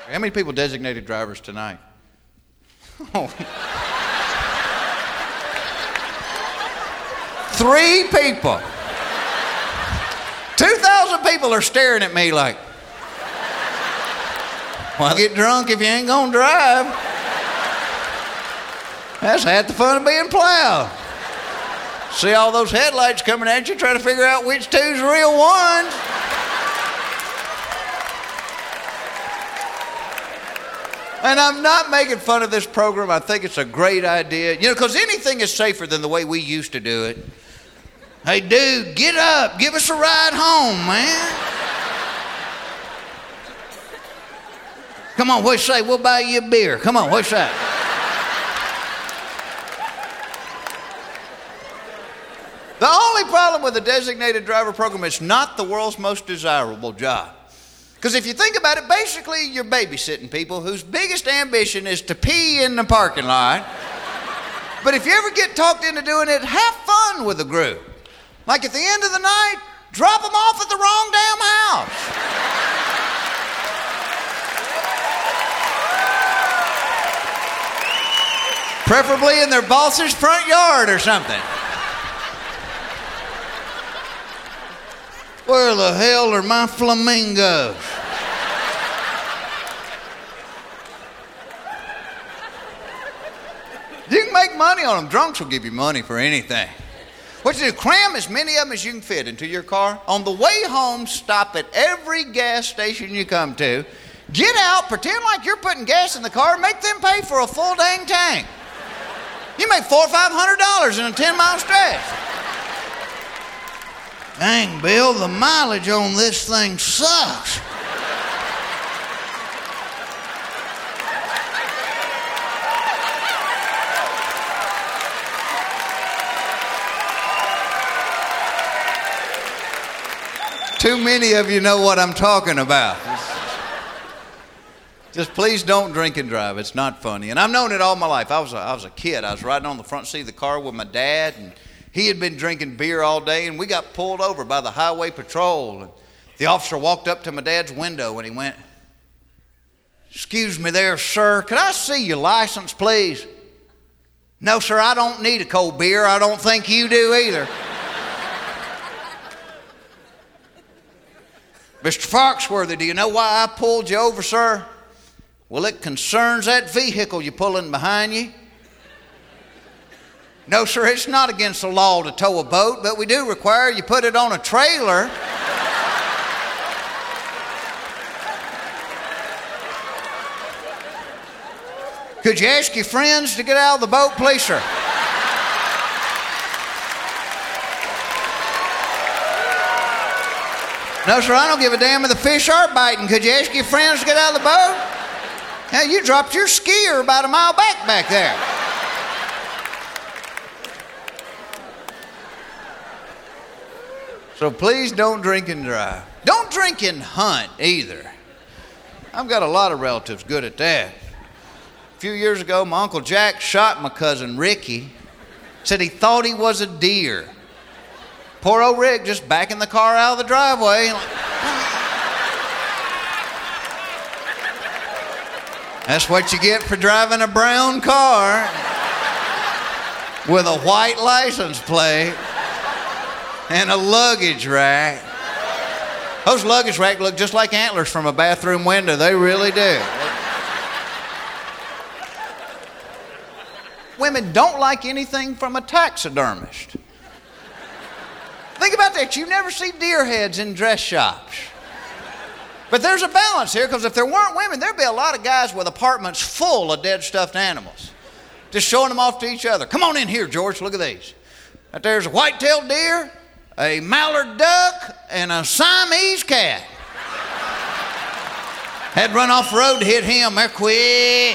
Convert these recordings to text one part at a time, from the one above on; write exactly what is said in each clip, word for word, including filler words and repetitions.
How many people designated drivers tonight? Oh. Three people. Two thousand people are staring at me like, well, get drunk if you ain't gonna drive. That's half the fun of being plowed. See all those headlights coming at you, try to figure out which two's real ones. And I'm not making fun of this program. I think it's a great idea. You know, because anything is safer than the way we used to do it. Hey, dude, get up. Give us a ride home, man. Come on, what you say? We'll buy you a beer. Come on, what you say? The only problem with the designated driver program, it's not the world's most desirable job. Because if you think about it, basically you're babysitting people whose biggest ambition is to pee in the parking lot. But if you ever get talked into doing it, have fun with the group. Like at the end of the night, drop them off at the wrong damn house. Preferably in their boss's front yard or something. Where the hell are my flamingos? You can make money on them. Drunks will give you money for anything. What you do, cram as many of them as you can fit into your car. On the way home, stop at every gas station you come to. Get out, pretend like you're putting gas in the car, make them pay for a full dang tank. You make four or five hundred dollars in a ten mile stretch. Dang, Bill, the mileage on this thing sucks. Too many of you know what I'm talking about. Just please don't drink and drive. It's not funny. And I've known it all my life. I was a, I was a kid. I was riding on the front seat of the car with my dad, and he had been drinking beer all day, and we got pulled over by the highway patrol. And the officer walked up to my dad's window, and he went, "Excuse me there, sir. Could I see your license, please?" "No, sir, I don't need a cold beer. I don't think you do either." "Mister Foxworthy, do you know why I pulled you over, sir?" "Well, it concerns that vehicle you're pulling behind you." "No, sir, it's not against the law to tow a boat, but we do require you put it on a trailer." "Could you ask your friends to get out of the boat, please, sir?" "No, sir, I don't give a damn if the fish are biting. Could you ask your friends to get out of the boat?" "Now, you dropped your skier about a mile back back there." So please don't drink and drive. Don't drink and hunt either. I've got a lot of relatives good at that. A few years ago, my Uncle Jack shot my cousin Ricky. Said he thought he was a deer. Poor old Rick just backing the car out of the driveway. That's what you get for driving a brown car with a white license plate and a luggage rack. Those luggage racks look just like antlers from a bathroom window. They really do. Women don't like anything from a taxidermist. Think about that. You never see deer heads in dress shops. But there's a balance here, because if there weren't women, there'd be a lot of guys with apartments full of dead stuffed animals, just showing them off to each other. "Come on in here, George. Look at these. Right there's a white-tailed deer, a mallard duck, and a Siamese cat. Had to run off the road to hit him. They're quick."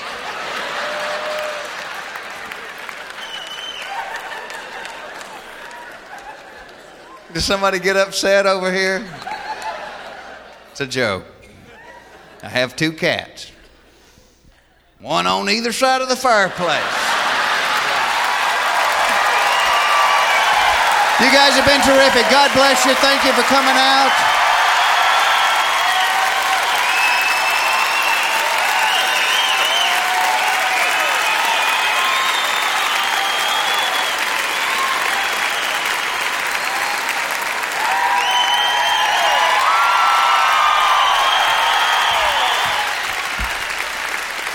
Did somebody get upset over here? It's a joke. I have two cats. One on either side of the fireplace. You guys have been terrific. God bless you. Thank you for coming out.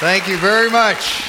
Thank you very much.